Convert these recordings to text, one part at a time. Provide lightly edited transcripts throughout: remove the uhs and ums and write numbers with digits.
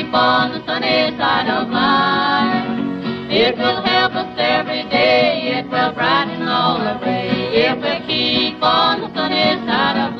keep on the sunny side of life. It will help us every day, it will brighten all the way, if we keep on the sunny side of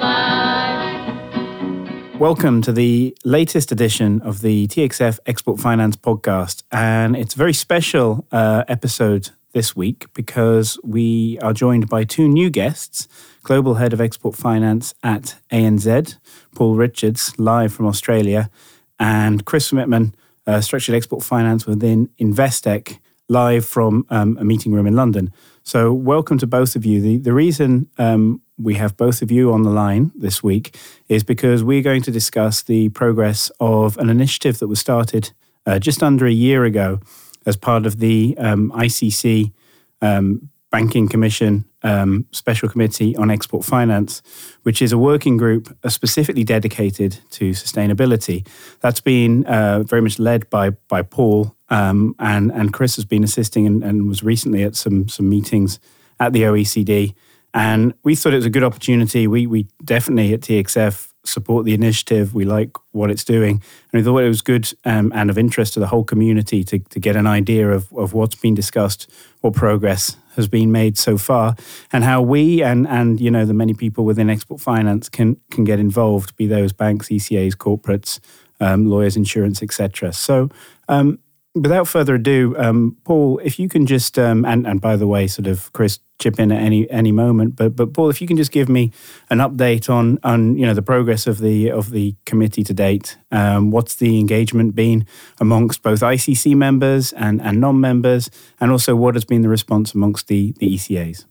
life. Welcome to the latest edition of the TXF Export Finance podcast, and it's a very special episode this week because we are joined by two new guests, Global Head of Export Finance at ANZ, Paul Richards, live from Australia, and Chris Smitman, Structured Export Finance within Investec, live from a meeting room in London. So welcome to both of you. The reason we have both of you on the line this week is because we're going to discuss the progress of an initiative that was started just under a year ago as part of the ICC Banking Commission Special Committee on Export Finance, which is a working group specifically dedicated to sustainability. That's been very much led by Paul, and Chris has been assisting and was recently at some meetings at the OECD. And we thought it was a good opportunity. We definitely at TXF support the initiative. We like what it's doing. And we thought it was good and of interest to the whole community to get an idea of what's been discussed, what progress has been made so far, and how we and you know the many people within export finance can get involved, be those banks, ECAs, corporates, lawyers, insurance, etc. So without further ado, Paul, if you can just and by the way, sort of Chris, chip in at any moment, but Paul, if you can just give me an update on you know the progress of the committee to date. What's the engagement been amongst both ICC members and non-members, and also what has been the response amongst the ECAs?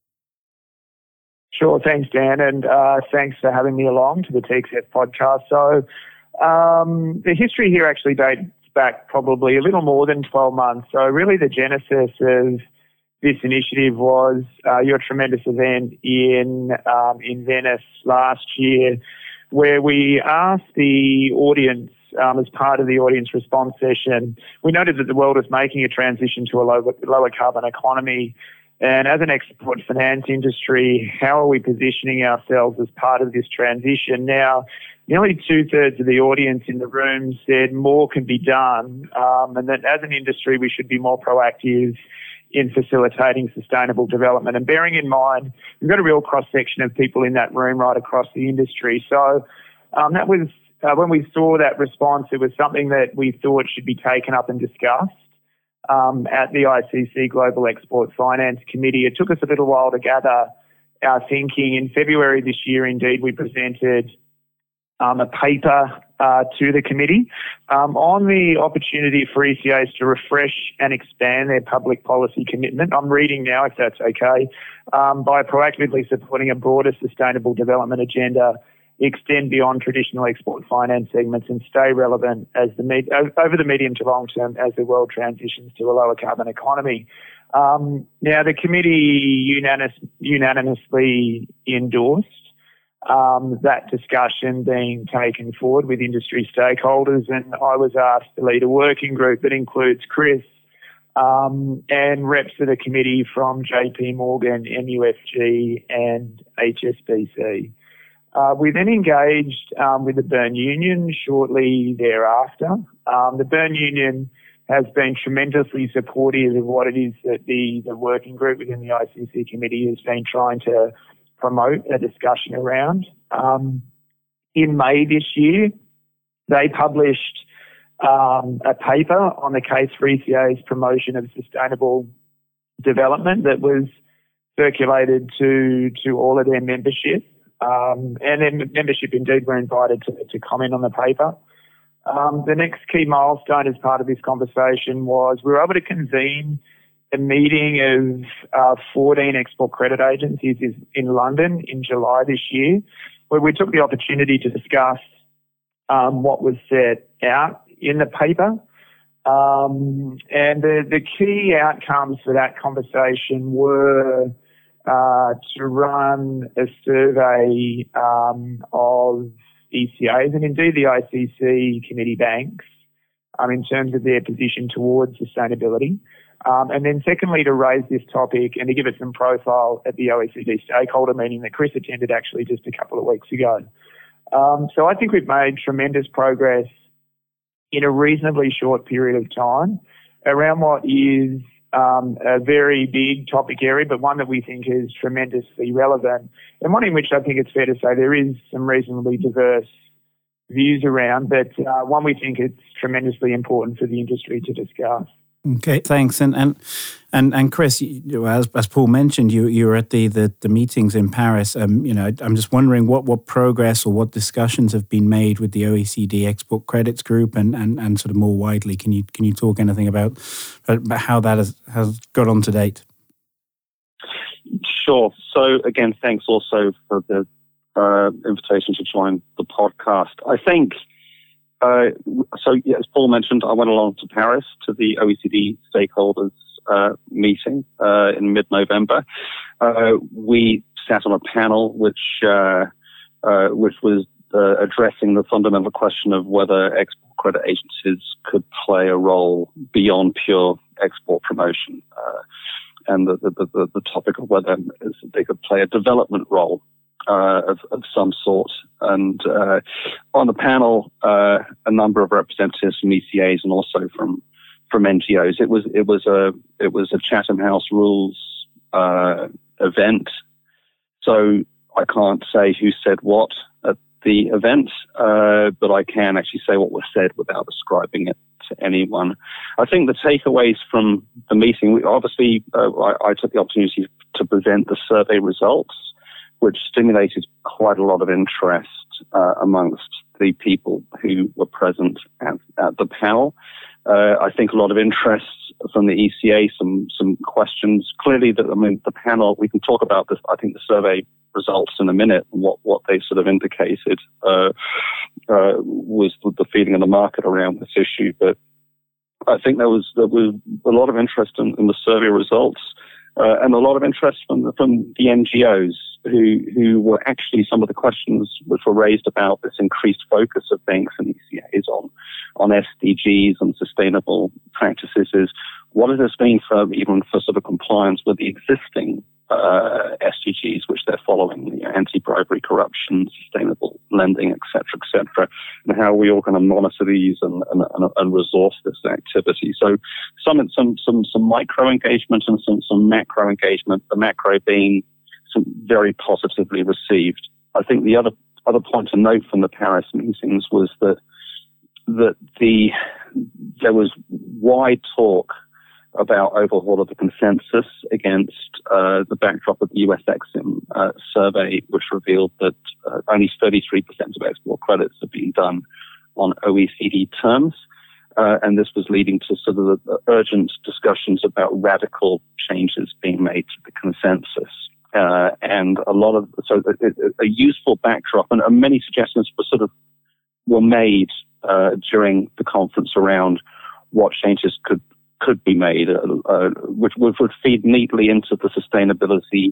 Sure, thanks Dan, and thanks for having me along to the TXF podcast. So the history here actually dates back probably a little more than 12 months. So really the genesis of this initiative was your tremendous event in Venice last year, where we asked the audience, as part of the audience response session, we noted that the world is making a transition to a lower carbon economy. And as an export finance industry, how are we positioning ourselves as part of this transition? Now, nearly 2/3 of the audience in the room said more can be done, and that as an industry we should be more proactive in facilitating sustainable development. And bearing in mind, we've got a real cross-section of people in that room right across the industry. So that was, when we saw that response, it was something that we thought should be taken up and discussed at the ICC Global Export Finance Committee. It took us a little while to gather our thinking. In February this year, indeed, we presented a paper to the committee on the opportunity for ECAs to refresh and expand their public policy commitment. I'm reading now, if that's okay, by proactively supporting a broader sustainable development agenda, extend beyond traditional export finance segments and stay relevant as over the medium to long term as the world transitions to a lower carbon economy. Now, the committee unanimously endorsed that discussion being taken forward with industry stakeholders, and I was asked to lead a working group that includes Chris and reps of the committee from JP Morgan, MUFG and HSBC. We then engaged with the Bern Union shortly thereafter. The Bern Union has been tremendously supportive of what it is that the working group within the ICC committee has been trying to promote a discussion around. In May this year, they published a paper on the case for ECA's promotion of sustainable development that was circulated to all of their membership. And then membership indeed were invited to comment on the paper. The next key milestone as part of this conversation was we were able to convene a meeting of 14 export credit agencies in London in July this year, where we took the opportunity to discuss what was set out in the paper. And the key outcomes for that conversation were to run a survey of ECAs and indeed the ICC committee banks in terms of their position towards sustainability. And then secondly, to raise this topic and to give it some profile at the OECD stakeholder meeting that Chris attended actually just a couple of weeks ago. So I think we've made tremendous progress in a reasonably short period of time around what is a very big topic area, but one that we think is tremendously relevant, and one in which I think it's fair to say there is some reasonably diverse views around, but one we think it's tremendously important for the industry to discuss. Okay, thanks. And Chris, as Paul mentioned, you were at the meetings in Paris. I'm just wondering what progress or what discussions have been made with the OECD Export Credits Group and sort of more widely. Can you talk anything about how that has got on to date? Sure. So again, thanks also for the invitation to join the podcast. I think. As Paul mentioned, I went along to Paris to the OECD stakeholders meeting in mid-November. We sat on a panel which was addressing the fundamental question of whether export credit agencies could play a role beyond pure export promotion, and the topic of whether they could play a development role of some sort. And on the panel, a number of representatives from ECAs and also from NGOs. It was a Chatham House rules event, so I can't say who said what at the event, but I can actually say what was said without ascribing it to anyone. I think the takeaways from the meeting, obviously, I took the opportunity to present the survey results, which stimulated quite a lot of interest amongst the people who were present at the panel. I think a lot of interest from the ECA, some questions. Clearly, the panel, we can talk about this, I think the survey results in a minute, and what they sort of indicated was the feeling of the market around this issue. But I think there was a lot of interest in the survey results, and a lot of interest from the NGOs, who were actually some of the questions which were raised about this increased focus of banks and ECAs on SDGs and sustainable practices is what does this mean for sort of compliance with the existing SDGs which they're following, anti-bribery, corruption, sustainable lending, etc., and how are we all going to monitor these and resource this activity. So some micro engagement and some macro engagement. The macro being some very positively received. I think the other point to note from the Paris meetings was that there was wide talk about overhaul of the consensus against the backdrop of the US Exim survey, which revealed that only 33% of export credits are being done on OECD terms. And this was leading to sort of the urgent discussions about radical changes being made to the consensus. And a useful backdrop, and many suggestions were made during the conference around what changes could be made, which would feed neatly into the sustainability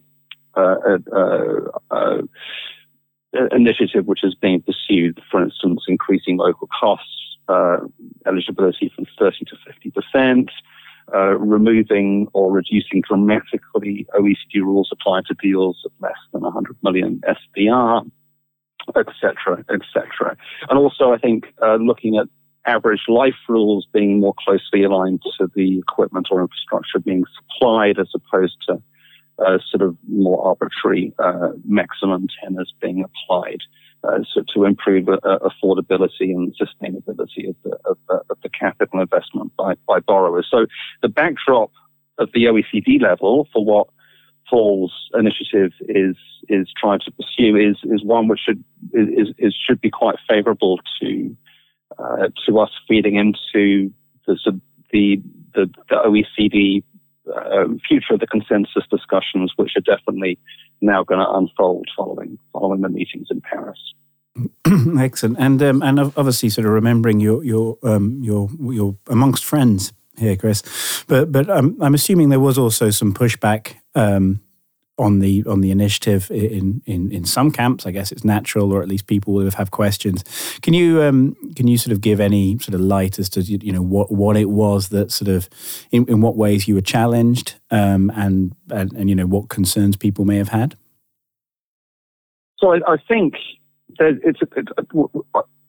initiative which is being pursued. For instance, increasing local costs, eligibility from 30 to 50%. Removing or reducing dramatically OECD rules applied to deals of less than 100 million SDR, etc., etc. And also, I think looking at average life rules being more closely aligned to the equipment or infrastructure being supplied, as opposed to sort of more arbitrary maximum tenors being applied. So to improve affordability and sustainability of the capital investment by borrowers. So the backdrop of the OECD level for what Paul's initiative is trying to pursue is one which should be quite favourable to us feeding into the OECD future of the consensus discussions, which are definitely now going to unfold following the meetings in Paris. Excellent, and obviously, sort of remembering you're amongst friends here, Chris. But I'm assuming there was also some pushback on the initiative in some camps. I guess it's natural, or at least people will have questions. Can you sort of give any sort of light as to what it was that sort of in what ways you were challenged, and what concerns people may have had? So I think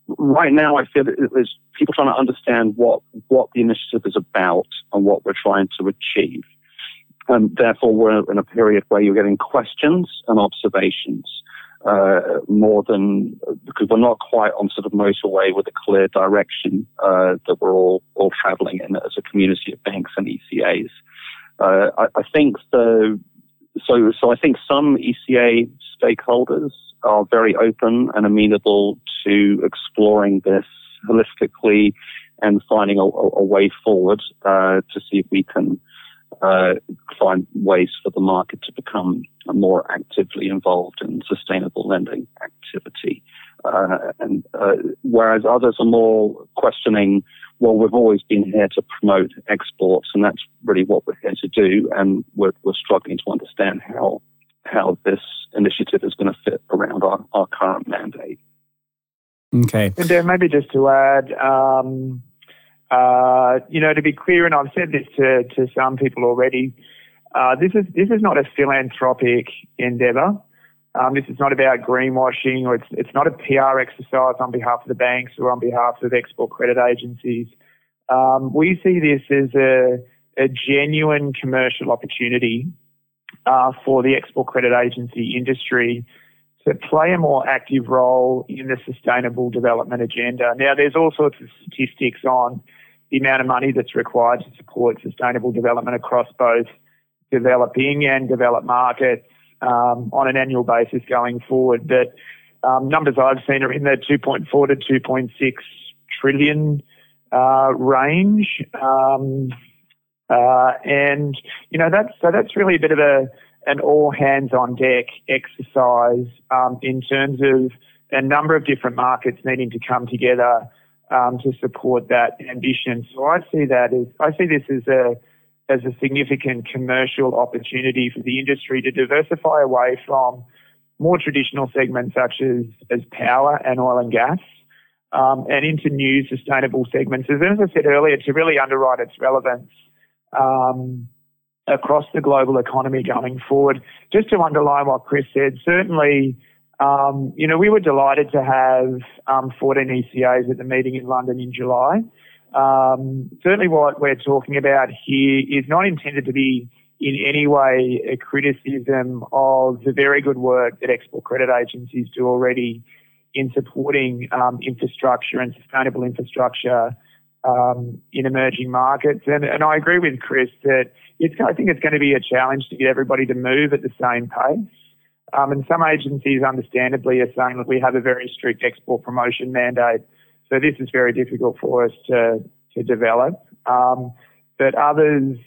right now I feel that there's people trying to understand what the initiative is about and what we're trying to achieve. And therefore, we're in a period where you're getting questions and observations more than, because we're not quite on sort of motorway with a clear direction that we're all traveling in as a community of banks and ECAs. I think so I think some ECA stakeholders are very open and amenable to exploring this holistically and finding a way forward to see if we can find ways for the market to become more actively involved in sustainable lending activity. Whereas others are more questioning, well, we've always been here to promote exports, and that's really what we're here to do, and we're struggling to understand how this initiative is going to fit around our current mandate. Okay. And Dan, maybe just to add, to be clear, and I've said this to some people already, this is not a philanthropic endeavour. This is not about greenwashing, or it's not a PR exercise on behalf of the banks or on behalf of export credit agencies. We see this as a genuine commercial opportunity for the export credit agency industry to play a more active role in the sustainable development agenda. Now, there's all sorts of statistics on the amount of money that's required to support sustainable development across both developing and developed markets on an annual basis going forward. But numbers I've seen are in the 2.4 to 2.6 trillion range. And, that's really a bit of an all-hands-on-deck exercise in terms of a number of different markets needing to come together to support that ambition. So I see this as a significant commercial opportunity for the industry to diversify away from more traditional segments such as power and oil and gas, and into new sustainable segments. As I said earlier, to really underwrite its relevance across the global economy going forward. Just to underline what Chris said, certainly, we were delighted to have 14 ECAs at the meeting in London in July. Certainly what we're talking about here is not intended to be in any way a criticism of the very good work that export credit agencies do already in supporting infrastructure and sustainable infrastructure in emerging markets. And I agree with Chris that I think it's going to be a challenge to get everybody to move at the same pace. And some agencies understandably are saying that we have a very strict export promotion mandate, so this is very difficult for us to develop. But others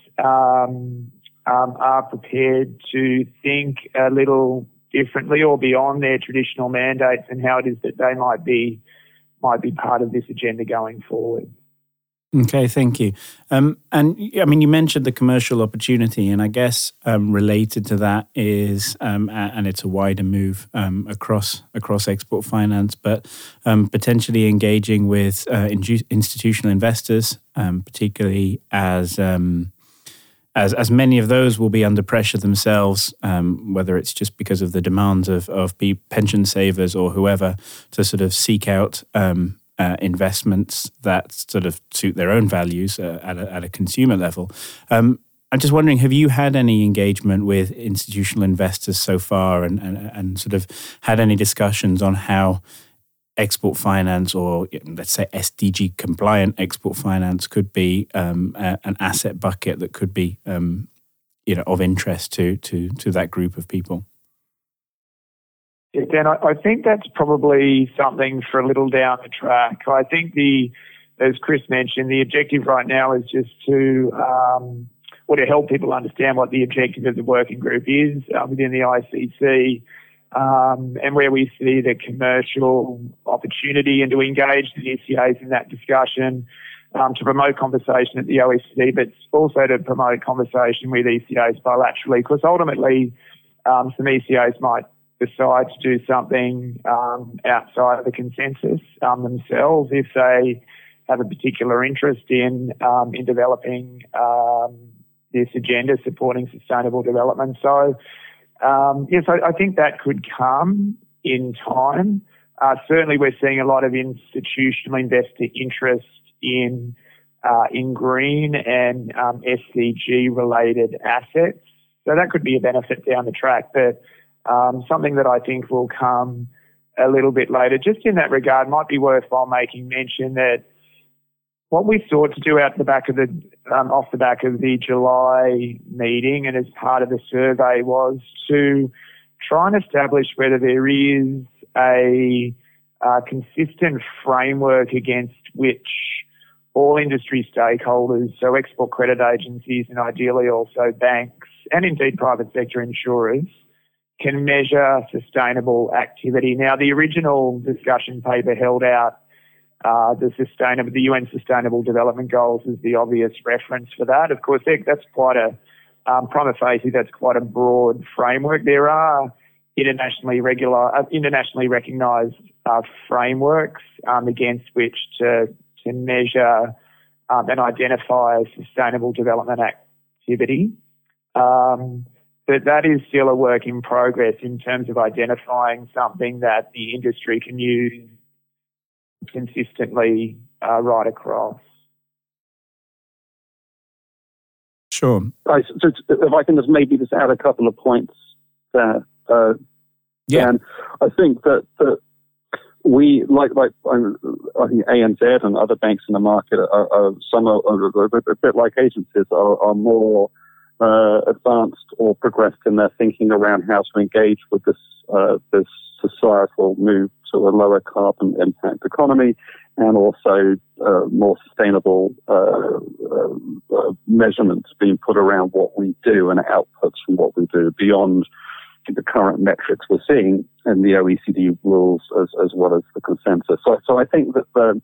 are prepared to think a little differently or beyond their traditional mandates and how it is that they might be part of this agenda going forward. Okay, thank you. And I mean, you mentioned the commercial opportunity, and I guess related to that is, and it's a wider move across export finance, but potentially engaging with institutional investors, particularly as many of those will be under pressure themselves, whether it's just because of the demands of pension savers or whoever, to sort of seek out investments that sort of suit their own values at a consumer level. I'm just wondering, have you had any engagement with institutional investors so far and sort of had any discussions on how export finance, or let's say SDG compliant export finance, could be an asset bucket that could be of interest to that group of people? Yeah, Dan, I think that's probably something for a little down the track. I think as Chris mentioned, the objective right now is just to help people understand what the objective of the working group is within the ICC, and where we see the commercial opportunity, and to engage the ECAs in that discussion, to promote conversation at the OECD, but also to promote conversation with ECAs bilaterally, because ultimately some ECAs might decide to do something outside of the consensus themselves if they have a particular interest in developing this agenda supporting sustainable development. So, yes, I think that could come in time. Certainly, we're seeing a lot of institutional investor interest in green and SDG-related assets. So that could be a benefit down the track, but something that I think will come a little bit later. Just in that regard, might be worthwhile making mention that what we sought to do off the back of the July meeting and as part of the survey was to try and establish whether there is a consistent framework against which all industry stakeholders, so export credit agencies and ideally also banks and indeed private sector insurers, can measure sustainable activity. Now, the original discussion paper held out the UN Sustainable Development Goals as the obvious reference for that. Of course, that's quite a prima facie. That's quite a broad framework. There are internationally recognised frameworks against which to measure and identify sustainable development activity. But that is still a work in progress in terms of identifying something that the industry can use consistently right across. Sure. Right, so if I can just add a couple of points there. And I think that we, like I think ANZ and other banks in the market, some are a bit like agencies, are more advanced or progressed in their thinking around how to engage with this societal move to a lower carbon impact economy, and also more sustainable measurements being put around what we do and outputs from what we do beyond the current metrics we're seeing in the OECD rules as well as the consensus. So I think that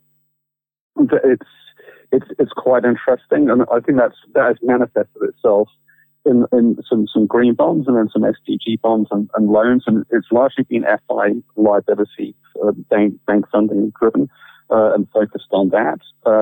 it's quite interesting, and I think that has manifested itself in some green bonds and then some SDG bonds and loans, and it's largely been FI liability, bank funding driven, and focused on that.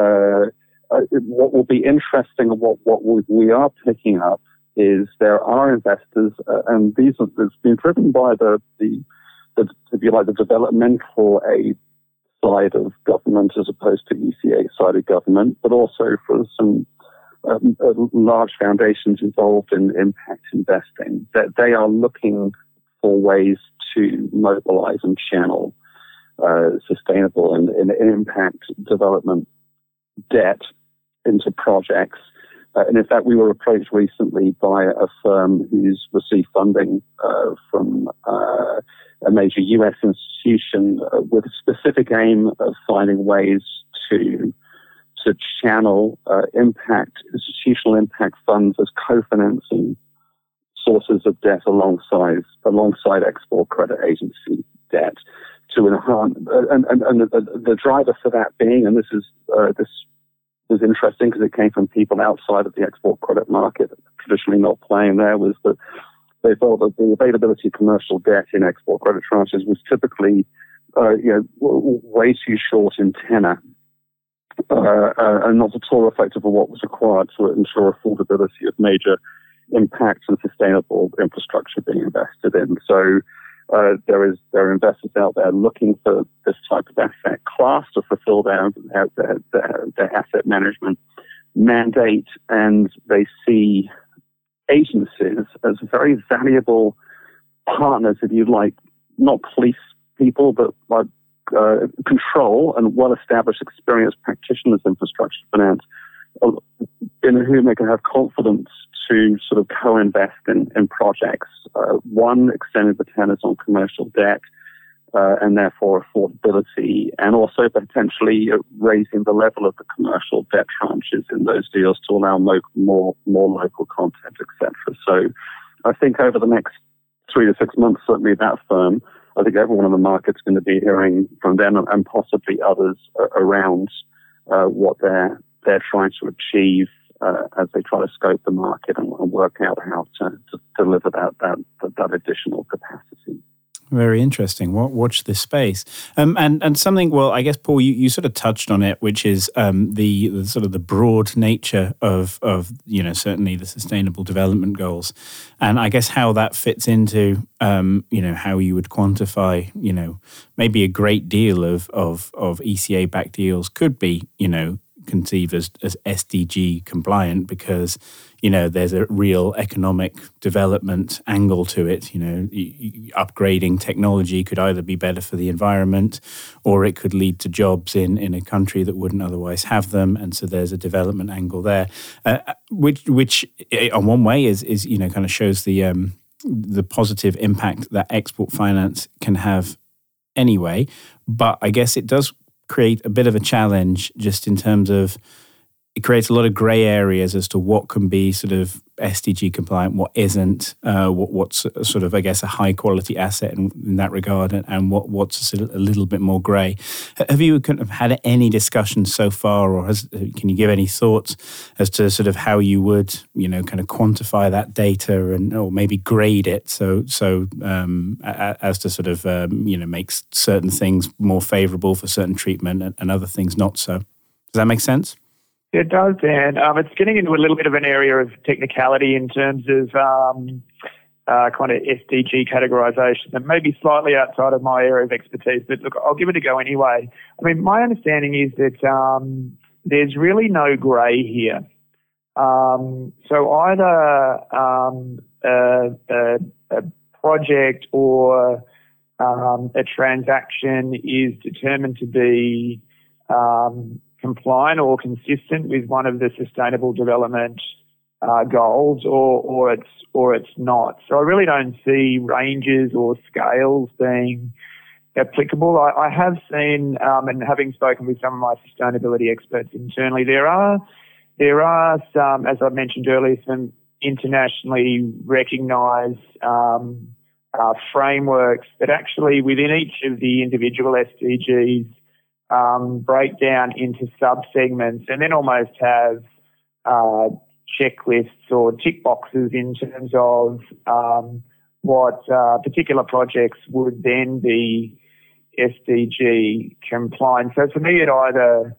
What will be interesting and what we are picking up is there are investors, and it's been driven by the if you like, the developmental aid side of government as opposed to ECA side of government, but also for some large foundations involved in impact investing, that they are looking for ways to mobilize and channel sustainable and impact development debt into projects. And in fact, we were approached recently by a firm who's received funding from a major US institution with a specific aim of finding ways to channel institutional impact funds as co-financing sources of debt alongside export credit agency debt to enhance. And the driver for that being, and this was interesting because it came from people outside of the export credit market, traditionally not playing there, was that they felt that the availability of commercial debt in export credit tranches was typically way too short in tenor and not at all reflective of what was required to ensure affordability of major impacts and sustainable infrastructure being invested in. So there are investors out there looking for this type of asset class to fulfill their asset management mandate, and they see agencies as very valuable partners, if you like, not police people, but like control and well-established, experienced practitioners in infrastructure finance, in whom they can have confidence to sort of co-invest in projects. One, extending the tenors on commercial debt, and therefore affordability, and also potentially raising the level of the commercial debt tranches in those deals to allow more local content, etc. So I think over the next 3 to 6 months, certainly that firm, I think everyone in the market's going to be hearing from them and possibly others around what they're trying to achieve as they try to scope the market and work out how to deliver that additional capacity. Very interesting. Watch this space. And something, well, I guess, Paul, you sort of touched on it, which is the sort of the broad nature of certainly the Sustainable Development Goals. And I guess how that fits into, how you would quantify, maybe a great deal of ECA-backed deals could be, conceived as SDG compliant because, there's a real economic development angle to it. Upgrading technology could either be better for the environment or it could lead to jobs in a country that wouldn't otherwise have them. And so there's a development angle there, which on one way is kind of shows the positive impact that export finance can have anyway. But I guess it does create a bit of a challenge just in terms of it creates a lot of grey areas as to what can be sort of SDG compliant, what isn't, what's sort of, I guess, a high quality asset in that regard, and what's a little bit more grey. Have you kind of had any discussions so far, or can you give any thoughts as to sort of how you would, kind of quantify that data or maybe grade it so as to sort of, make certain things more favourable for certain treatment and other things not so? Does that make sense? It does, Dan. It's getting into a little bit of an area of technicality in terms of kind of SDG categorisation and maybe slightly outside of my area of expertise. But look, I'll give it a go anyway. I mean, my understanding is that there's really no grey here. So either a project or a transaction is determined to be compliant or consistent with one of the Sustainable Development Goals, or it's not. So I really don't see ranges or scales being applicable. I have seen, and having spoken with some of my sustainability experts internally, there are some, as I mentioned earlier, some internationally recognised frameworks that actually within each of the individual SDGs break down into sub-segments and then almost have checklists or tick boxes in terms of what particular projects would then be SDG compliant. So for me, it either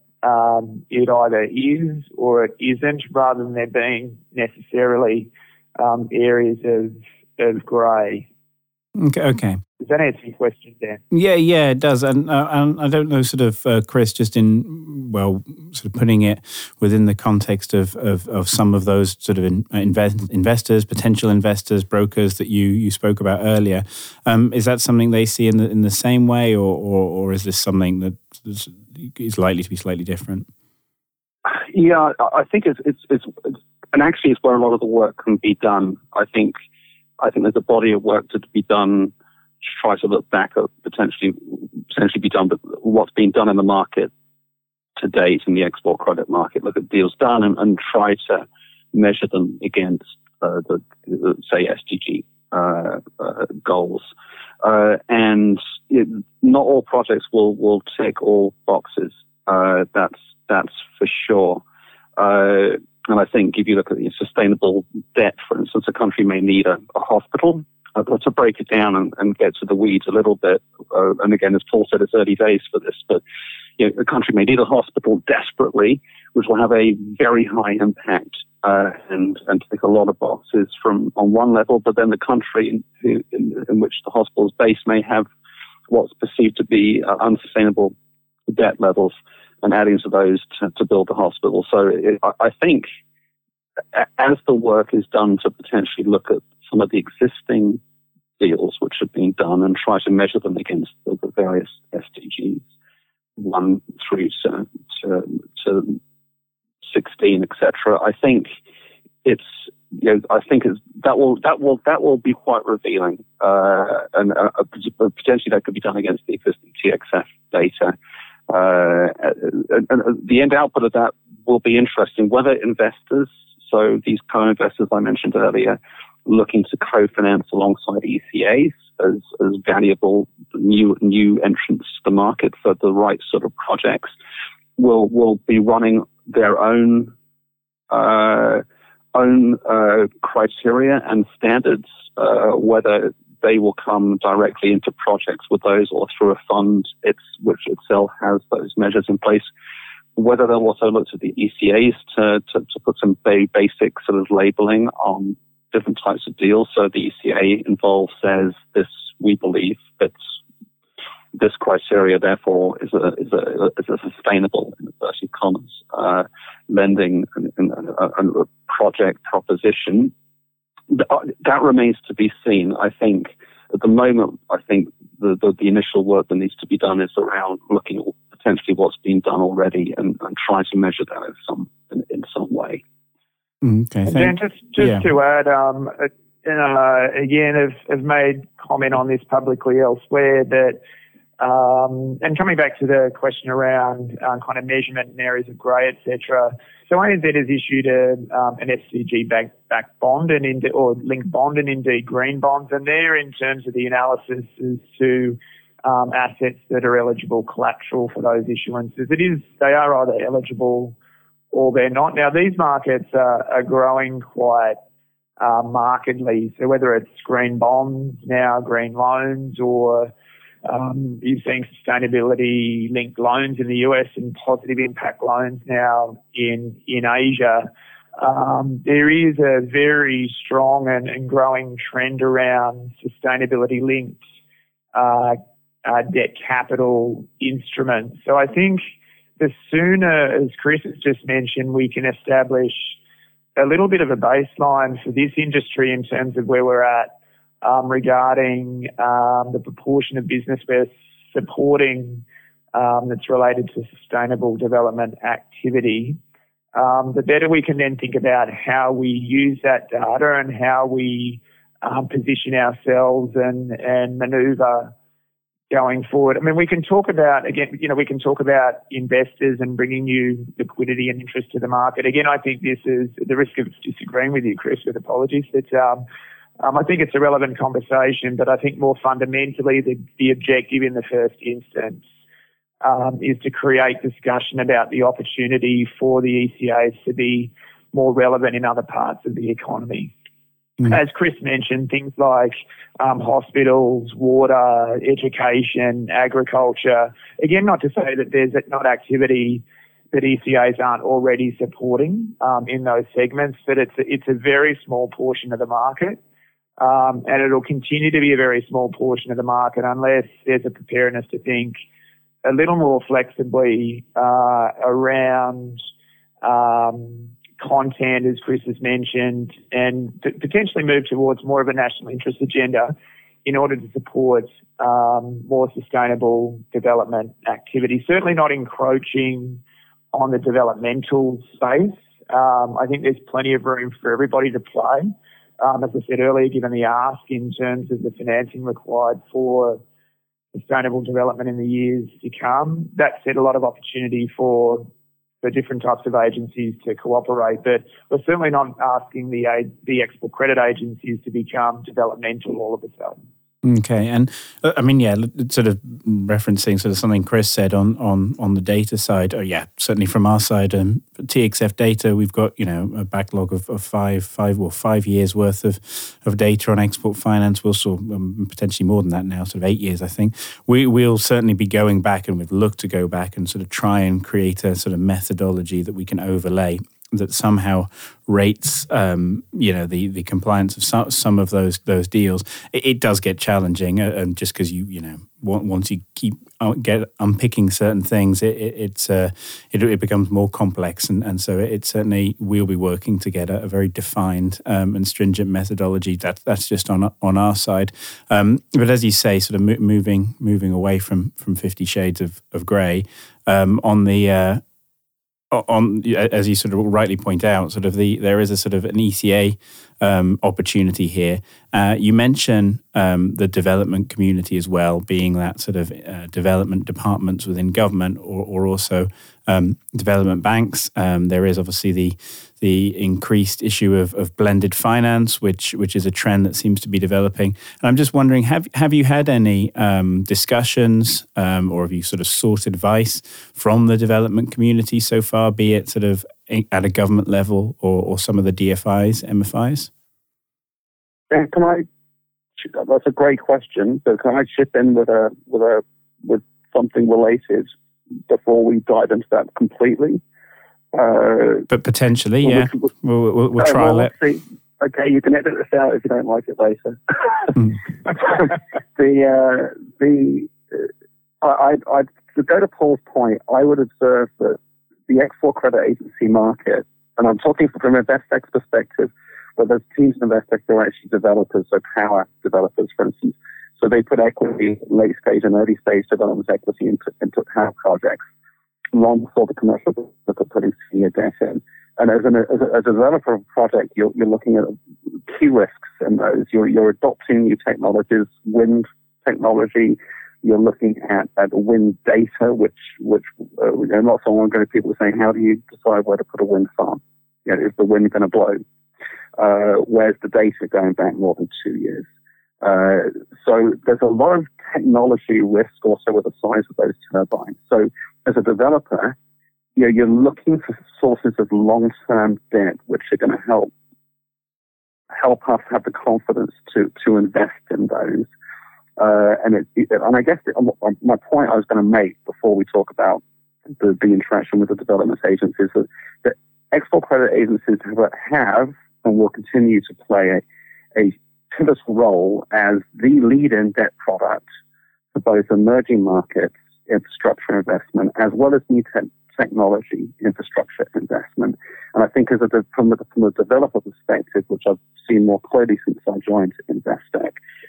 is or it isn't, rather than there being necessarily areas of grey. Okay. Does that answer your question, Dan? Yeah, it does. And I don't know, sort of, Chris, just sort of putting it within the context of some of those sort of investors, potential investors, brokers that you spoke about earlier. Is that something they see in the same way, or is this something that is likely to be slightly different? Yeah, I think it's and actually it's where a lot of the work can be done. I think there's a body of work to be done to try to look back at potentially be done, but what's been done in the market to date in the export credit market, look at deals done and try to measure them against the say SDG goals. And not all projects will tick all boxes. That's for sure. And I think if you look at the sustainable debt, for instance, a country may need a hospital. To break it down and get to the weeds a little bit, and again, as Paul said, it's early days for this, but a country may need a hospital desperately, which will have a very high impact and tick a lot of boxes on one level, but then the country in which the hospital is based may have what's perceived to be unsustainable debt levels, and adding to those to build the hospital. So I think as the work is done to potentially look at some of the existing deals which have been done and try to measure them against the various SDGs, 1 through to 16, etc. I think that will be quite revealing, and potentially that could be done against the existing TXF data. And the end output of that will be interesting. Whether investors, so these co-investors I mentioned earlier, looking to co-finance alongside ECAs as valuable new entrants to the market for the right sort of projects, will be running their own criteria and standards. Whether they will come directly into projects with those or through a fund which itself has those measures in place. Whether they'll also look to the ECAs to put some very basic sort of labeling on different types of deals. So the ECA involved says this, we believe that this criteria therefore is a sustainable, in inverted commas, lending and a project proposition. That remains to be seen. I think at the moment, the initial work that needs to be done is around looking at potentially what's been done already and trying to measure that in some way. Okay, Dan, just to add, again, have made comment on this publicly elsewhere that, and coming back to the question around kind of measurement in areas of grey, etc. So ANZ has issued an SCG-backed bond or linked bond and indeed green bonds, and they're in terms of the analysis as to assets that are eligible collateral for those issuances. They are either eligible or they're not. Now, these markets are growing quite markedly. So whether it's green bonds now, green loans, or you're seeing sustainability-linked loans in the US and positive impact loans now in Asia, there is a very strong and growing trend around sustainability-linked debt capital instruments. So I think the sooner, as Chris has just mentioned, we can establish a little bit of a baseline for this industry in terms of where we're at regarding the proportion of business we're supporting that's related to sustainable development activity, the better we can then think about how we use that data and how we position ourselves and manoeuvre going forward. I mean, we can talk about investors and bringing new liquidity and interest to the market. Again, I think this is the risk of disagreeing with you, Chris, with apologies. But I think it's a relevant conversation, but I think more fundamentally the objective in the first instance is to create discussion about the opportunity for the ECAs to be more relevant in other parts of the economy. As Chris mentioned, things like hospitals, water, education, agriculture. Again, not to say that there's not activity that ECAs aren't already supporting in those segments, but it's a very small portion of the market, and it'll continue to be a very small portion of the market unless there's a preparedness to think a little more flexibly around content, as Chris has mentioned, and potentially move towards more of a national interest agenda in order to support more sustainable development activity. Certainly not encroaching on the developmental space. I think there's plenty of room for everybody to play. As I said earlier, given the ask in terms of the financing required for sustainable development in the years to come. That said, a lot of opportunity for different types of agencies to cooperate, but we're certainly not asking the export credit agencies to become developmental all of a sudden. Okay, and I mean, sort of referencing sort of something Chris said on the data side. Certainly from our side, TXF data, we've got a backlog of 5 years worth of data on export finance. We'll potentially more than that now, sort of 8 years, I think. We'll certainly be going back, and we've looked to go back and sort of try and create a sort of methodology that we can overlay that somehow rates, the compliance of some of those deals. It does get challenging, and just because once you keep unpicking certain things, it becomes more complex, and so it certainly we'll be working to get a very defined and stringent methodology. That's just on our side. But as you say, sort of moving away from 50 Shades of Grey as you sort of rightly point out, sort of there is a sort of an ECA opportunity here. You mention the development community as well, being that sort of development departments within government or also development banks. There is obviously the increased issue of blended finance, which is a trend that seems to be developing. And I'm just wondering, have you had any discussions or have you sort of sought advice from the development community so far, be it sort of at a government level or some of the DFIs, MFIs? Can I That's a great question. So can I chip in with something related before we dive into that completely? But potentially, yeah. We'll trial it. See. Okay, you can edit this out if you don't like it later. To go to Paul's point, I would observe that the export credit agency market, and I'm talking from Investec's perspective, but there's teams in Investec that are actually developers, so power developers, for instance. So they put equity, late stage and early stage development equity into power projects long before the commercial developer putting senior debt in. And as a developer of a project, you're looking at key risks in those. You're adopting new technologies, wind technology. You're looking at wind data, which not so long ago people were saying, how do you decide where to put a wind farm? Is the wind going to blow? Where's the data going back more than 2 years? So there's a lot of technology risk also with the size of those turbines. So as a developer, you're looking for sources of long-term debt which are going to help us have the confidence to invest in those. And I guess my point I was going to make before we talk about the interaction with the development agencies is that export credit agencies have and will continue to play a pivotal role as the lead-in debt product for both emerging markets infrastructure investment as well as new technology infrastructure investment. And I think from a developer perspective, which I've seen more clearly since I joined Investec,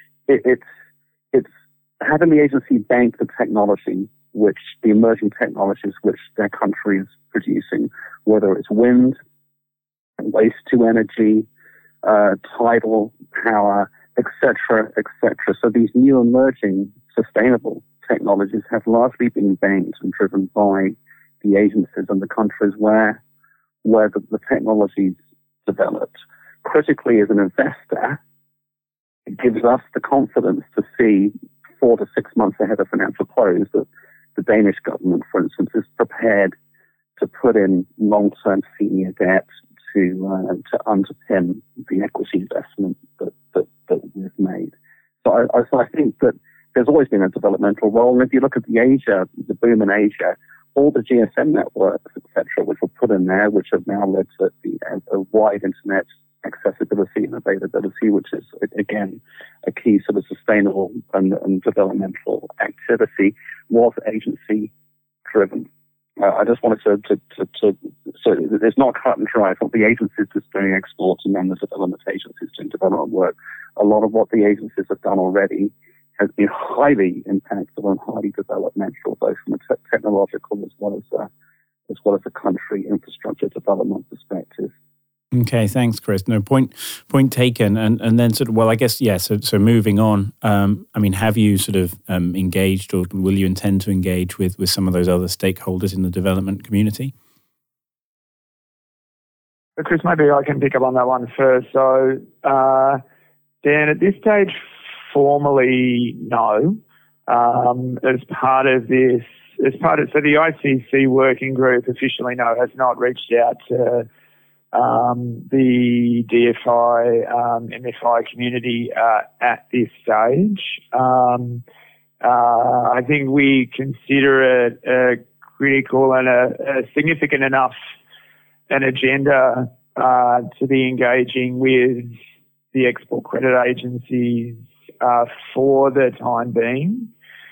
it's having the agency bank the technology, the emerging technologies which their country is producing, whether it's wind, waste to energy, tidal power, etc., etc. So these new emerging sustainable technologies have largely been banked and driven by the agencies and the countries where the technology's developed. Critically, as an investor, it gives us the confidence to see 4 to 6 months ahead of financial close that the Danish government, for instance, is prepared to put in long-term senior debt to underpin the equity investment that we've made. So I think that there's always been a developmental role. And if you look at the boom in Asia, all the GSM networks, etc., which were put in there, which have now led to a wide internet accessibility and availability, which is, again, a key sort of sustainable and developmental activity, was agency-driven. I just wanted to so it's not cut and dry. It's not the agencies just doing export and then the development agencies doing development work. A lot of what the agencies have done already has been highly impactful and highly developmental, both from a technological as well as a country infrastructure development perspective. Okay, thanks, Chris. No, point taken. And then sort of, well, I guess, yeah, so moving on, I mean, have you sort of engaged or will you intend to engage with some of those other stakeholders in the development community? Chris, maybe I can pick up on that one first. So, Dan, at this stage, formally, no. So the ICC working group officially, no, has not reached out to the DFI, MFI community at this stage. I think we consider it a critical and a significant enough an agenda to be engaging with the export credit agencies for the time being.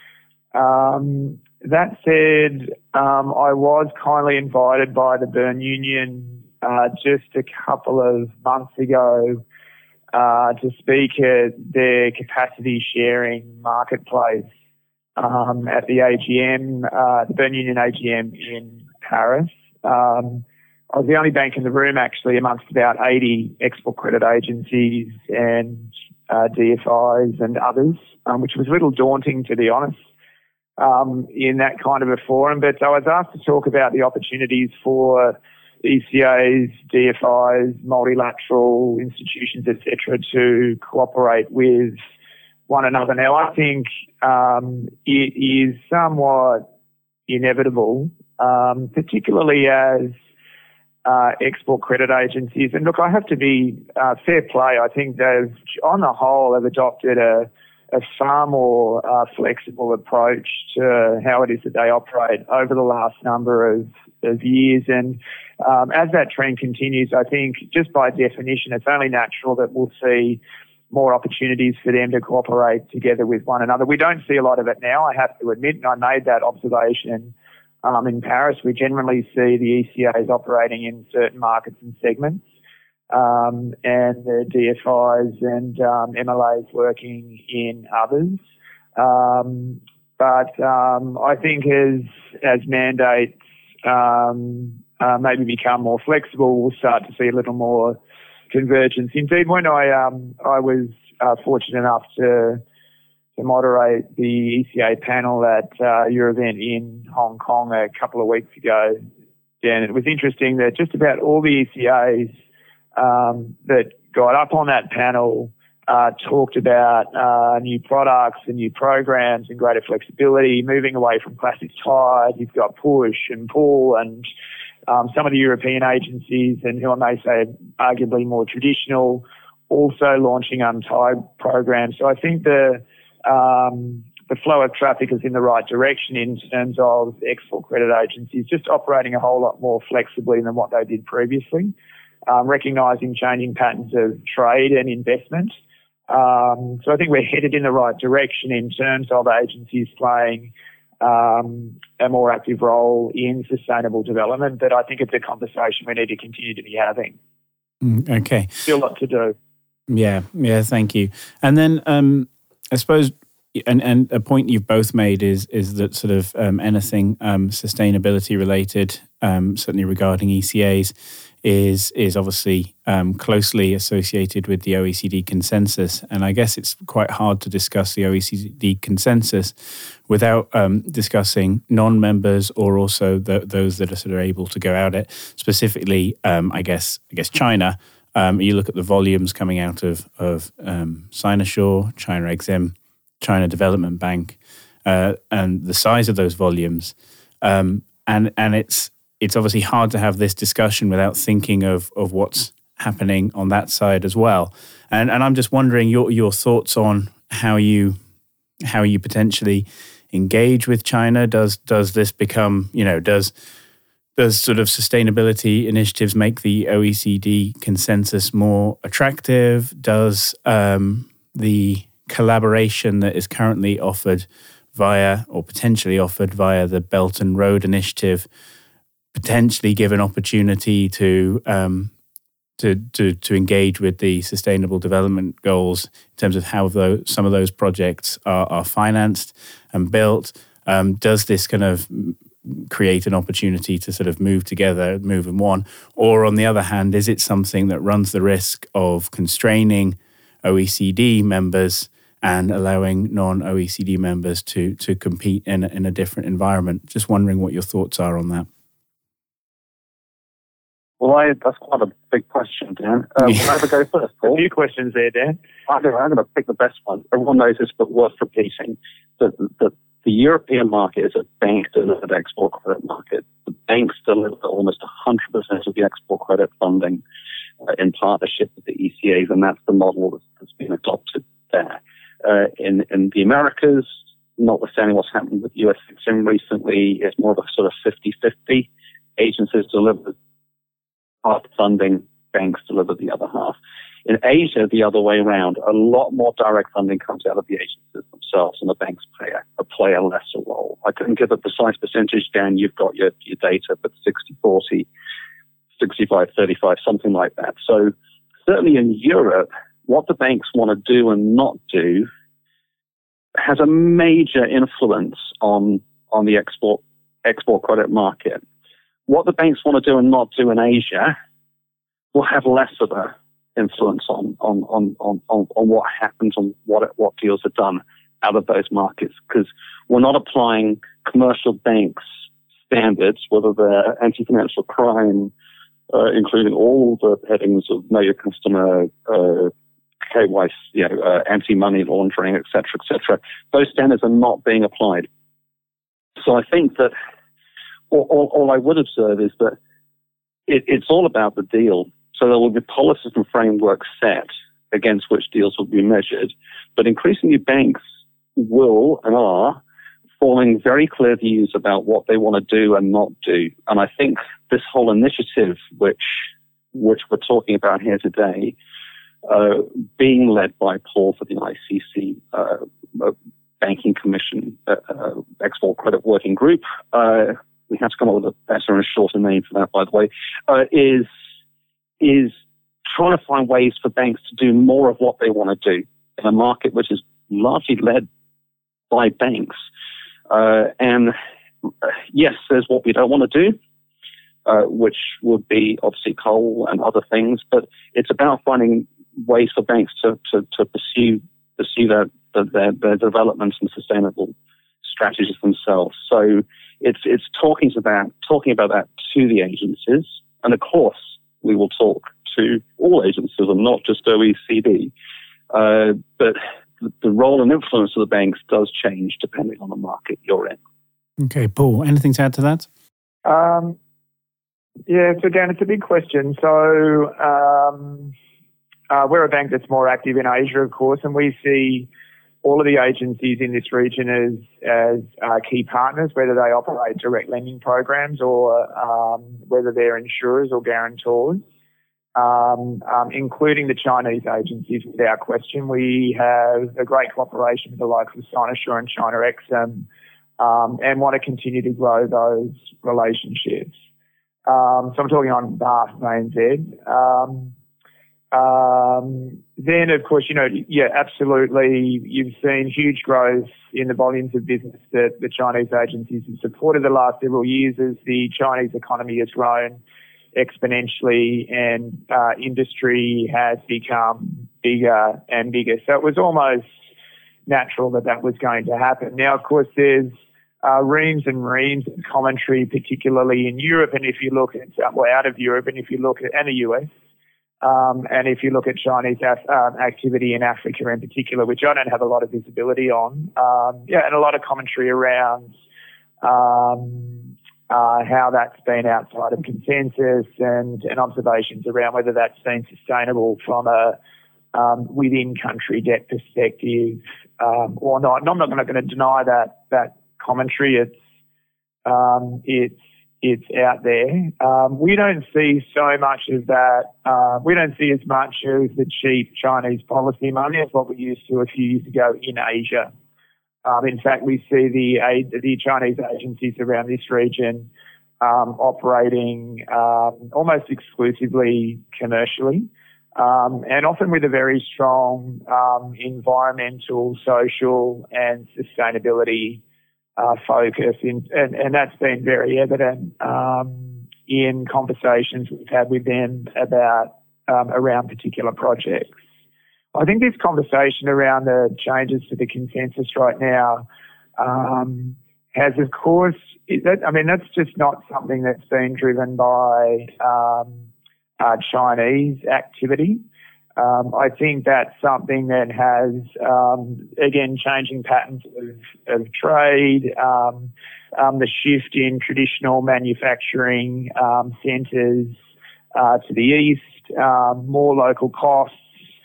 That said, I was kindly invited by the Burn Union just a couple of months ago to speak at their capacity sharing marketplace at the AGM, the Burn Union AGM in Paris. I was the only bank in the room, actually, amongst about 80 export credit agencies and DFIs and others, which was a little daunting, to be honest, in that kind of a forum. But I was asked to talk about the opportunities for ECAs, DFIs, multilateral institutions, etc., to cooperate with one another. Now, I think it is somewhat inevitable, particularly as export credit agencies. And look, I have to be fair play. I think they've, on the whole, have adopted a far more flexible approach to how it is that they operate over the last number of years. And as that trend continues, I think just by definition, it's only natural that we'll see more opportunities for them to cooperate together with one another. We don't see a lot of it now, I have to admit, and I made that observation in Paris. We generally see the ECAs operating in certain markets and segments, and the DFIs and MLAs working in others. But I think as mandates maybe become more flexible, we'll start to see a little more convergence. Indeed, when I was fortunate enough to moderate the ECA panel at your event in Hong Kong a couple of weeks ago, Dan, it was interesting that just about all the ECAs that got up on that panel talked about new products and new programs and greater flexibility, moving away from classic tide. You've got push and pull, and some of the European agencies, and who I may say arguably more traditional, also launching untied programs. So I think the flow of traffic is in the right direction in terms of export credit agencies just operating a whole lot more flexibly than what they did previously, recognising changing patterns of trade and investment. So I think we're headed in the right direction in terms of agencies playing a more active role in sustainable development, but I think it's a conversation we need to continue to be having. Okay. Still a lot to do. Yeah, thank you. And then I suppose, and a point you've both made is that sort of anything sustainability related, certainly regarding ECAs, is obviously closely associated with the OECD consensus. And I guess it's quite hard to discuss the OECD consensus without discussing non-members or also those that are sort of able to go out it. Specifically, I guess China. You look at the volumes coming out of Sinosure, China Exim, China Development Bank, and the size of those volumes, and it's obviously hard to have this discussion without thinking of what's happening on that side as well. And I'm just wondering your thoughts on how you potentially engage with China. Does this become, does sort of sustainability initiatives make the OECD consensus more attractive? Does the collaboration that is currently offered potentially offered via the Belt and Road Initiative potentially give an opportunity to engage with the Sustainable Development Goals in terms of how some of those projects are financed and built? Does this kind of create an opportunity to sort of move together, move in one? Or on the other hand, is it something that runs the risk of constraining OECD members and allowing non-OECD members to compete in a different environment? Just wondering what your thoughts are on that. Well, that's quite a big question, Dan. Can I have a go first, Paul? A few questions there, Dan. I'm going to pick the best one. Everyone knows this, but worth repeating. That the European market is a bank-delivered export credit market. The banks deliver almost 100% of the export credit funding in partnership with the ECAs, and that's the model that's been adopted there. In the Americas, notwithstanding what's happened with US Exim recently, it's more of a sort of 50-50. Agencies deliver half funding, banks deliver the other half. In Asia, the other way around, a lot more direct funding comes out of the agencies themselves, and the banks play a lesser role. I couldn't give a precise percentage, Dan. You've got your data, but 60-40, 65-35, something like that. So certainly in Europe, what the banks want to do and not do has a major influence on the export credit market. What the banks want to do and not do in Asia will have less of a influence on what happens and what deals are done out of those markets, because we're not applying commercial banks standards, whether they're anti-financial crime, including all the headings of know your customer, KYC, anti-money laundering, et cetera. Those standards are not being applied. So I think that all I would observe is that it's all about the deal. So there will be policies and frameworks set against which deals will be measured, but increasingly banks will and are forming very clear views about what they want to do and not do. And I think this whole initiative, which we're talking about here today, being led by Paul for the ICC Banking Commission Export Credit Working Group, we have to come up with a better and shorter name for that, by the way, is trying to find ways for banks to do more of what they want to do in a market which is largely led by banks. And yes, there's what we don't want to do, which would be obviously coal and other things, but it's about finding ways for banks to pursue their development and sustainable strategies themselves. So it's talking about that to the agencies, and of course we will talk to all agencies and not just OECD. But the role and influence of the banks does change depending on the market you're in. Okay, Paul, anything to add to that? Yeah, so Dan, it's a big question. So we're a bank that's more active in Asia, of course, and we see all of the agencies in this region as key partners, whether they operate direct lending programs or whether they're insurers or guarantors, including the Chinese agencies, without question. We have a great cooperation with the likes of Sinosure and China Exim, and want to continue to grow those relationships. So I'm talking on behalf of ANZ. Then, of course, absolutely, you've seen huge growth in the volumes of business that the Chinese agencies have supported the last several years as the Chinese economy has grown exponentially and industry has become bigger and bigger. So it was almost natural that was going to happen. Now, of course, there's reams and reams of commentary, particularly in Europe, and if you look at, out of Europe, and if you look at, and the US, and if you look at Chinese activity in Africa in particular, which I don't have a lot of visibility on, and a lot of commentary around how that's been outside of consensus and observations around whether that's been sustainable from a within-country debt perspective or not. And I'm not going to deny that commentary. It's out there. We don't see so much of that. We don't see as much of the cheap Chinese policy money as what we used to a few years ago in Asia. In fact, we see the Chinese agencies around this region operating almost exclusively commercially, and often with a very strong environmental, social, and sustainability focus, and that's been very evident in conversations we've had with them about around particular projects. I think this conversation around the changes to the consensus right now has, of course, that's just not something that's been driven by Chinese activity. I think that's something that has, again, changing patterns of trade, the shift in traditional manufacturing centres to the east, more local costs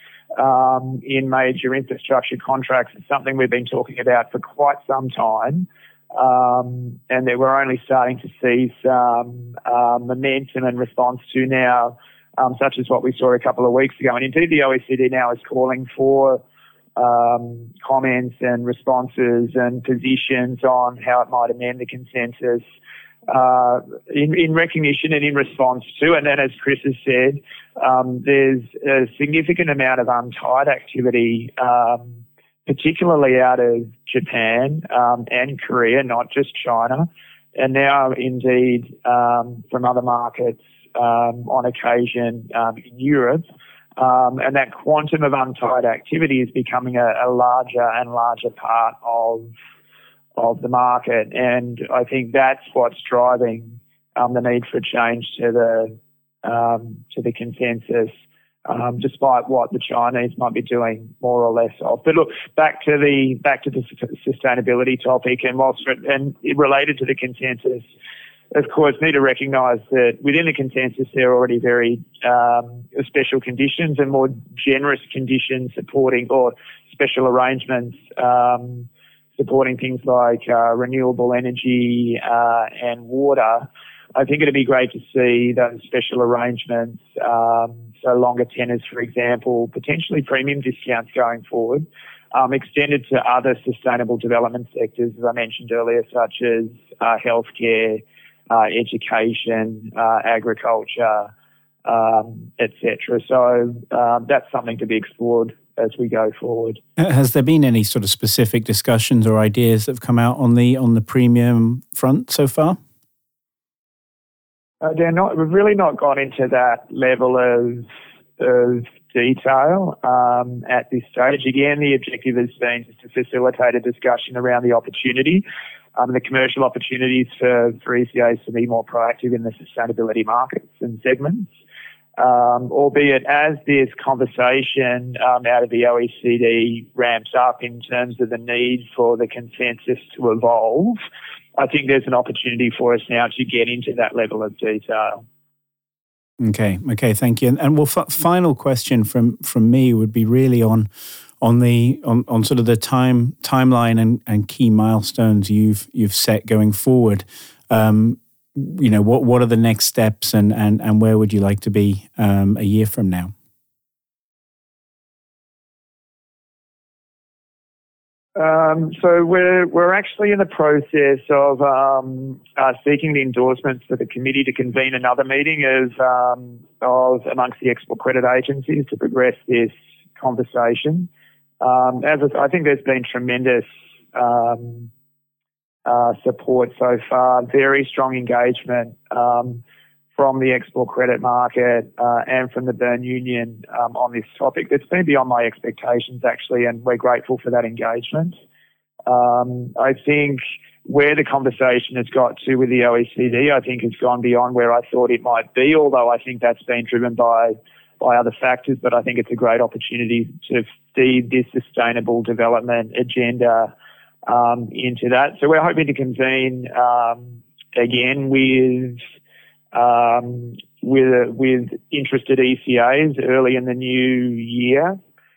in major infrastructure contracts. It's something we've been talking about for quite some time, and that we're only starting to see some momentum and response to now, such as what we saw a couple of weeks ago. And indeed, the OECD now is calling for comments and responses and positions on how it might amend the consensus in recognition and in response to. And then, as Chris has said, there's a significant amount of untied activity, particularly out of Japan and Korea, not just China, and now indeed from other markets on occasion in Europe. And that quantum of untied activity is becoming a larger and larger part of the market. And I think that's what's driving the need for change to the consensus, despite what the Chinese might be doing more or less of. But look, back to the sustainability topic, and related to the consensus, of course, need to recognise that within the consensus there are already very special conditions and more generous conditions supporting, or special arrangements supporting things like renewable energy and water. I think it'd be great to see those special arrangements, so longer tenors, for example, potentially premium discounts going forward, extended to other sustainable development sectors, as I mentioned earlier, such as healthcare, education, agriculture, etc. So that's something to be explored as we go forward. Has there been any sort of specific discussions or ideas that have come out on the premium front so far? We've really not gone into that level of detail at this stage. Again, the objective has been just to facilitate a discussion around the opportunity, the commercial opportunities for ECAs to be more proactive in the sustainability markets and segments. Albeit as this conversation out of the OECD ramps up in terms of the need for the consensus to evolve, I think there's an opportunity for us now to get into that level of detail. Okay, thank you. And final question from me would be really on sort of the timeline and key milestones you've set going forward. What are the next steps and where would you like to be a year from now? So we're actually in the process of seeking the endorsements for the committee to convene another meeting of amongst the export credit agencies to progress this conversation. I think there's been tremendous support so far, very strong engagement from the export credit market and from the Berne Union on this topic. It's been beyond my expectations, actually, and we're grateful for that engagement. I think where the conversation has got to with the OECD, I think has gone beyond where I thought it might be, although I think that's been driven by other factors, but I think it's a great opportunity to feed this sustainable development agenda into that. So we're hoping to convene again with interested ECAs early in the new year.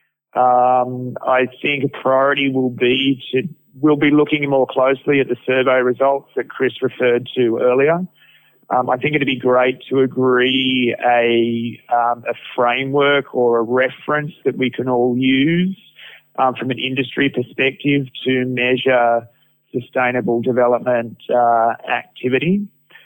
I think a priority we'll be looking more closely at the survey results that Chris referred to earlier. I think it'd be great to agree a framework or a reference that we can all use from an industry perspective to measure sustainable development activity.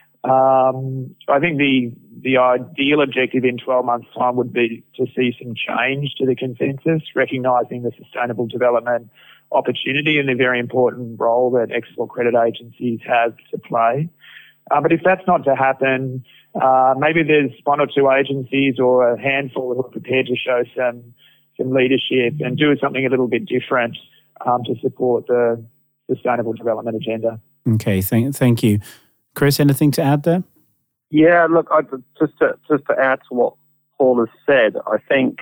I think the ideal objective in 12 months' time would be to see some change to the consensus, recognising the sustainable development opportunity and the very important role that export credit agencies have to play. But if that's not to happen, maybe there's one or two agencies or a handful who are prepared to show some leadership and do something a little bit different to support the sustainable development agenda. Okay, thank you. Chris, anything to add there? Yeah, look, just to add to what Paul has said, I think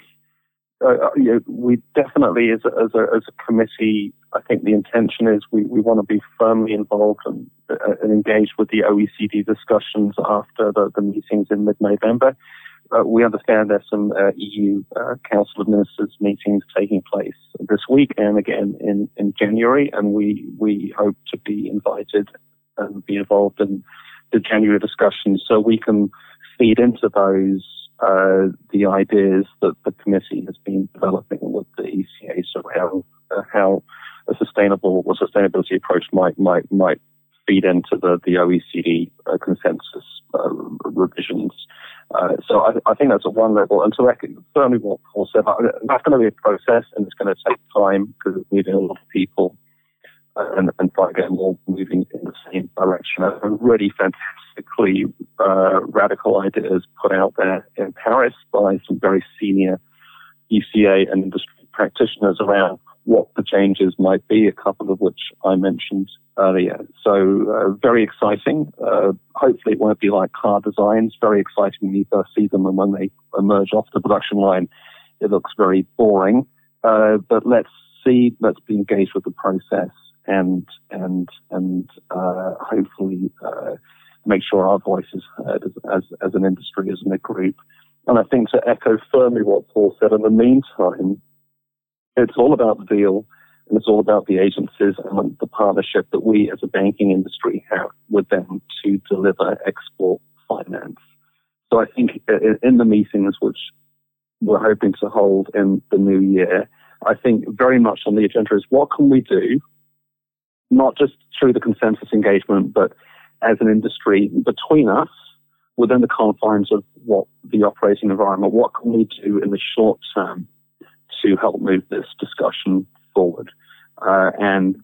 we definitely, as a committee, I think the intention is we want to be firmly involved and engaged with the OECD discussions after the meetings in mid-November. We understand there's some EU Council of Ministers meetings taking place this week and again in January, and we hope to be invited and be involved in the January discussions so we can feed into those the ideas that the committee has been developing with the ECAs around how a sustainability approach might feed into the OECD consensus revisions. So I think that's at one level. And to firmly what Paul said, that's going to be a process and it's going to take time because we need a lot of people and try to get them all moving in the same direction. And really fantastically radical ideas put out there in Paris by some very senior ECA and industry practitioners around what the changes might be, a couple of which I mentioned earlier. So very exciting. Hopefully it won't be like car designs. Very exciting when you first see them, and when they emerge off the production line, it looks very boring. But let's be engaged with the process and hopefully make sure our voice is heard as an industry, as a group. And I think to echo firmly what Paul said, in the meantime, it's all about the deal, and it's all about the agencies and the partnership that we as a banking industry have with them to deliver export finance. So I think in the meetings which we're hoping to hold in the new year, I think very much on the agenda is what can we do, not just through the consensus engagement, but as an industry between us, within the confines of what the operating environment, what can we do in the short term to help move this discussion forward? And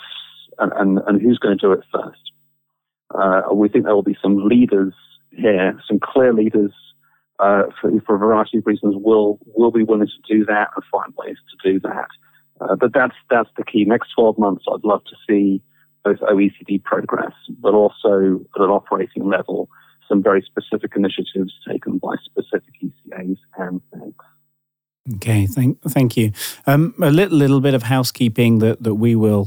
who's going to do it first? We think there will be some leaders here, some clear leaders for a variety of reasons will be willing to do that and find ways to do that. But that's the key. Next 12 months, I'd love to see both OECD progress, but also at an operating level, some very specific initiatives taken by specific ECAs and banks. Okay, thank you. A little bit of housekeeping that we will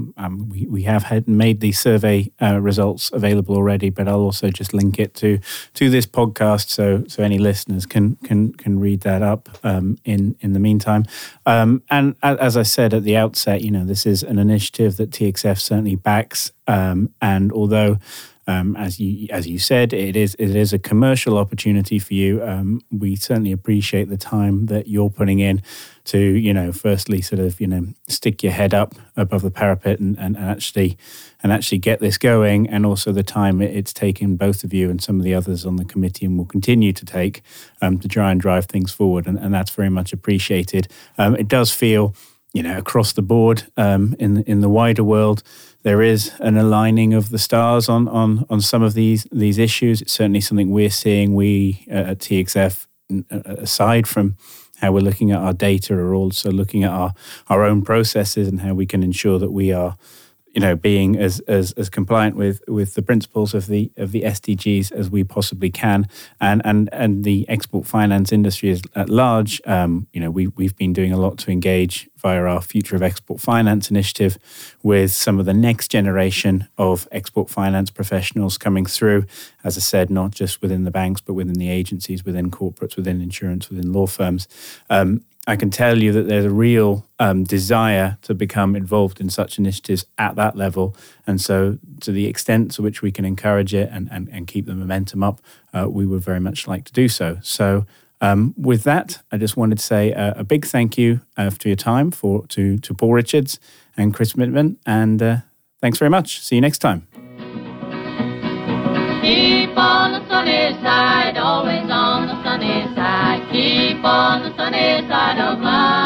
we have made the survey results available already, but I'll also just link it to this podcast so any listeners can read that up in the meantime. And as I said at the outset, this is an initiative that TXF certainly backs, and although as you said, it is a commercial opportunity for you. We certainly appreciate the time that you're putting in to, firstly sort of, stick your head up above the parapet and actually get this going, and also the time it's taken both of you and some of the others on the committee and will continue to take to try and drive things forward, and that's very much appreciated. It does feel, across the board in the wider world, there is an aligning of the stars on some of these issues. It's certainly something we're seeing. We at TXF, aside from how we're looking at our data, are also looking at our own processes and how we can ensure that we are, being as compliant with the principles of the SDGs as we possibly can, and the export finance industry at large. We've been doing a lot to engage via our Future of Export Finance initiative with some of the next generation of export finance professionals coming through, as I said, not just within the banks, but within the agencies, within corporates, within insurance, within law firms. I can tell you that there's a real desire to become involved in such initiatives at that level. And so to the extent to which we can encourage it and keep the momentum up, we would very much like to do so. So with that, I just wanted to say a big thank you for your time to Paul Richards and Chris Mittman. And thanks very much. See you next time. Keep on the sunny side, always on the sunny side. Keep on the sunny side of life.